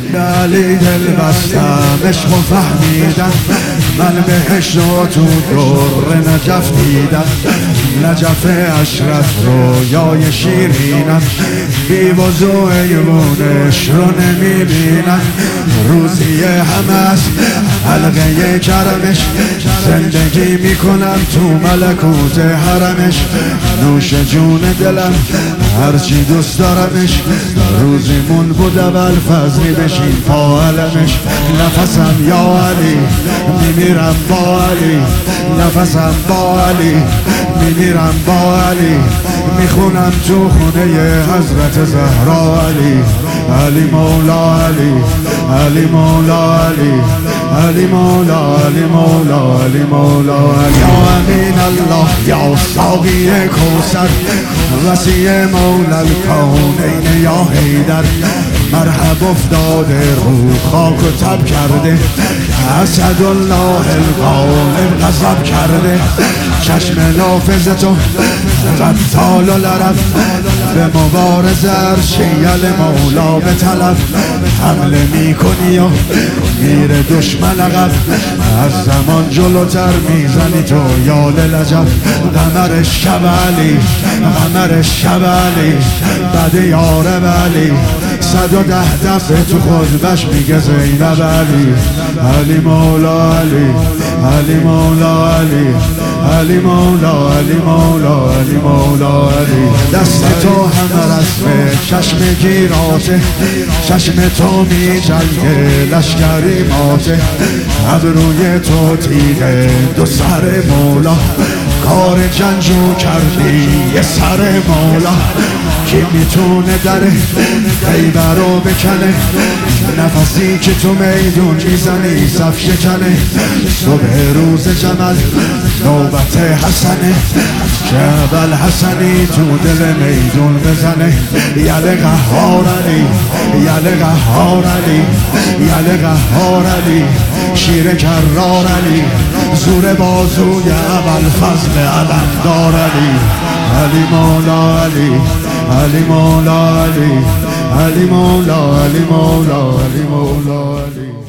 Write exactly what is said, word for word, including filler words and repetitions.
به علی دل بستم عشق و فهمیدم من بهش رو تو دور نجف دیدم نجف اشرف رویای شیرینم بی وضوع ایوونش رو نمیبینم روزی همه از حلقه کرمش زندگی میکنم تو ملکوت حرمش نوش جون دلم هرچی دوست دارمش روزیمون بود اول فضلی بشین پا علمش نفسم یا علی میمیرم با علی نفسم با علی میمیرم با علی میخونم تو خونه حضرت زهرا علی علی مولا علی علی مولا علی علی مولا علی مولا علی مولا علی یا امین الله یا ساقی کوثر وسیع مولا الکونین یا حیدر مرحب افتاده رو خاک و تب کرده اسد الله الغالب غضب کرده چشم نافذ تو قتال و لرف به مبارز ارشیل مولا به طلب حمله میکنی و میره دشمن عقب از زمان جلوتر میزنی تو یال لجب قمر شب علی قمر شب علی بد یار ولی صد و ده دفعه تو خطبش میگه زینب علی علی مولا علی علی مولا علی علی مولا علی مولا علی مولا علی دست تو همه رسمه چشم گیراته چشم تو می جلگه لشکری ماته ابروی تو تیغه دو سر مولا کار جنجو کردی یه سر مولا کی میتونه در غیبه رو بکنه نفسی که تو میدون میزنی صف شکنه صبح روز جمل نوبت حسنه جبل حسنی تو دل میدون بزنه یل قهار علی یل قهار علی یل قهار علی شیر کرار علی زور بازوی اول فضل علمدار علی علی مولا علی علی مولا علی علی مولا علی مولا علی مولا علی